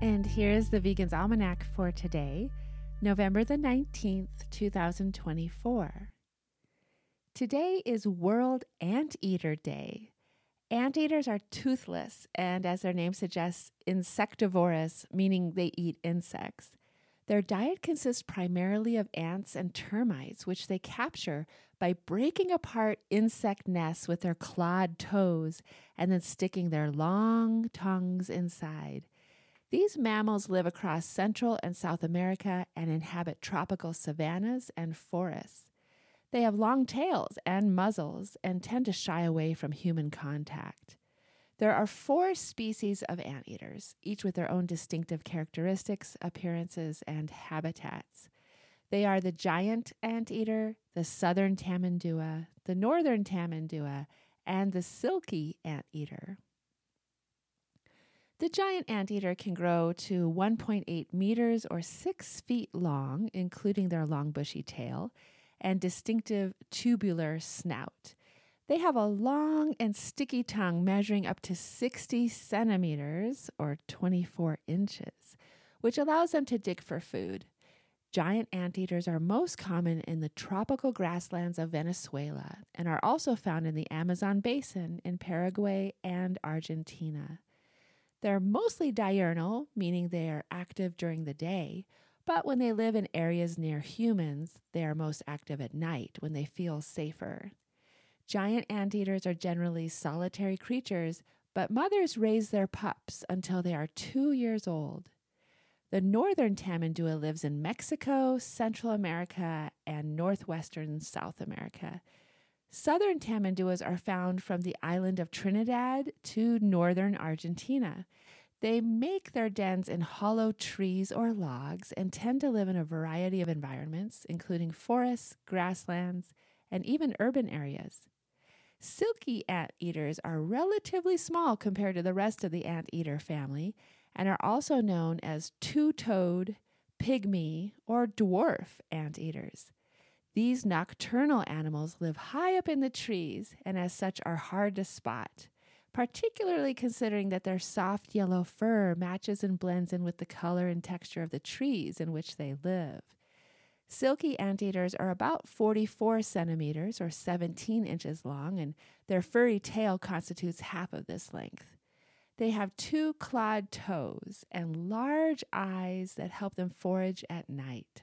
And here's the Vegan's Almanac for today, November the 19th, 2024. Today is World Anteater Day. Anteaters are toothless and, as their name suggests, insectivorous, meaning they eat insects. Their diet consists primarily of ants and termites, which they capture by breaking apart insect nests with their clawed toes and then sticking their long tongues inside. These mammals live across Central and South America and inhabit tropical savannas and forests. They have long tails and muzzles and tend to shy away from human contact. There are 4 species of anteaters, each with their own distinctive characteristics, appearances, and habitats. They are the giant anteater, the southern tamandua, the northern tamandua, and the silky anteater. The giant anteater can grow to 1.8 meters or 6 feet long, including their long bushy tail and distinctive tubular snout. They have a long and sticky tongue measuring up to 60 centimeters or 24 inches, which allows them to dig for food. Giant anteaters are most common in the tropical grasslands of Venezuela and are also found in the Amazon basin in Paraguay and Argentina. They're mostly diurnal, meaning they are active during the day, but when they live in areas near humans, they are most active at night when they feel safer. Giant anteaters are generally solitary creatures, but mothers raise their pups until they are 2 years old. The northern tamandua lives in Mexico, Central America, and northwestern South America. Southern tamanduas are found from the island of Trinidad to northern Argentina. They make their dens in hollow trees or logs and tend to live in a variety of environments, including forests, grasslands, and even urban areas. Silky anteaters are relatively small compared to the rest of the anteater family and are also known as two-toed, pygmy, or dwarf anteaters. These nocturnal animals live high up in the trees and as such are hard to spot, particularly considering that their soft yellow fur matches and blends in with the color and texture of the trees in which they live. Silky anteaters are about 44 centimeters or 17 inches long, and their furry tail constitutes half of this length. They have 2 clawed toes and large eyes that help them forage at night.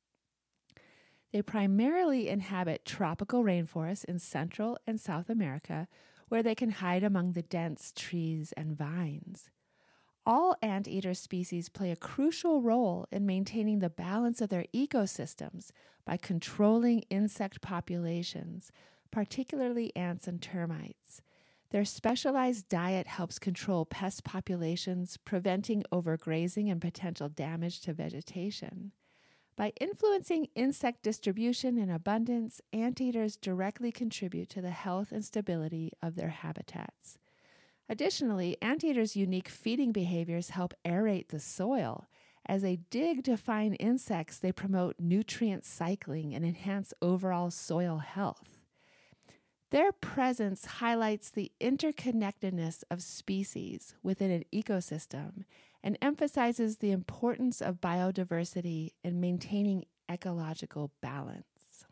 They primarily inhabit tropical rainforests in Central and South America, where they can hide among the dense trees and vines. All anteater species play a crucial role in maintaining the balance of their ecosystems by controlling insect populations, particularly ants and termites. Their specialized diet helps control pest populations, preventing overgrazing and potential damage to vegetation. By influencing insect distribution and abundance, anteaters directly contribute to the health and stability of their habitats. Additionally, anteaters' unique feeding behaviors help aerate the soil. As they dig to find insects, they promote nutrient cycling and enhance overall soil health. Their presence highlights the interconnectedness of species within an ecosystem and emphasizes the importance of biodiversity in maintaining ecological balance.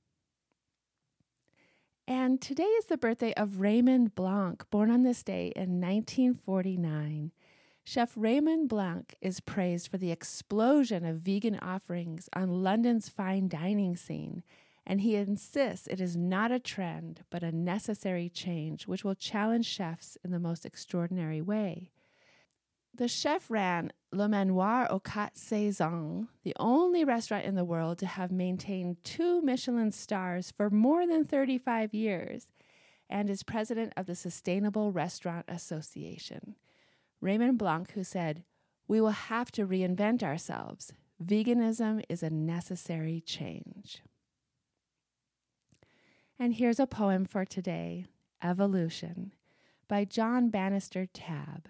And today is the birthday of Raymond Blanc, born on this day in 1949. Chef Raymond Blanc is praised for the explosion of vegan offerings on London's fine dining scene, and he insists it is not a trend, but a necessary change, which will challenge chefs in the most extraordinary way. The chef ran Le Manoir aux Quatre Saisons, the only restaurant in the world to have maintained 2 Michelin stars for more than 35 years, and is president of the Sustainable Restaurant Association. Raymond Blanc, who said, "We will have to reinvent ourselves. Veganism is a necessary change." And here's a poem for today, Evolution, by John Bannister Tabb.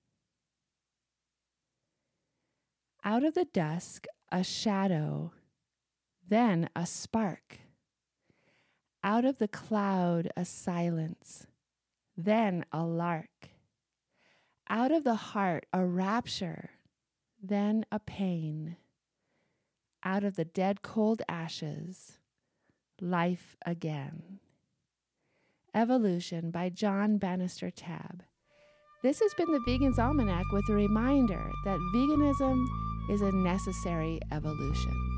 Out of the dusk, a shadow, then a spark. Out of the cloud, a silence, then a lark. Out of the heart, a rapture, then a pain. Out of the dead cold ashes, life again. Evolution by John Bannister Tabb. This has been the Vegan's Almanac with a reminder that veganism is a necessary evolution.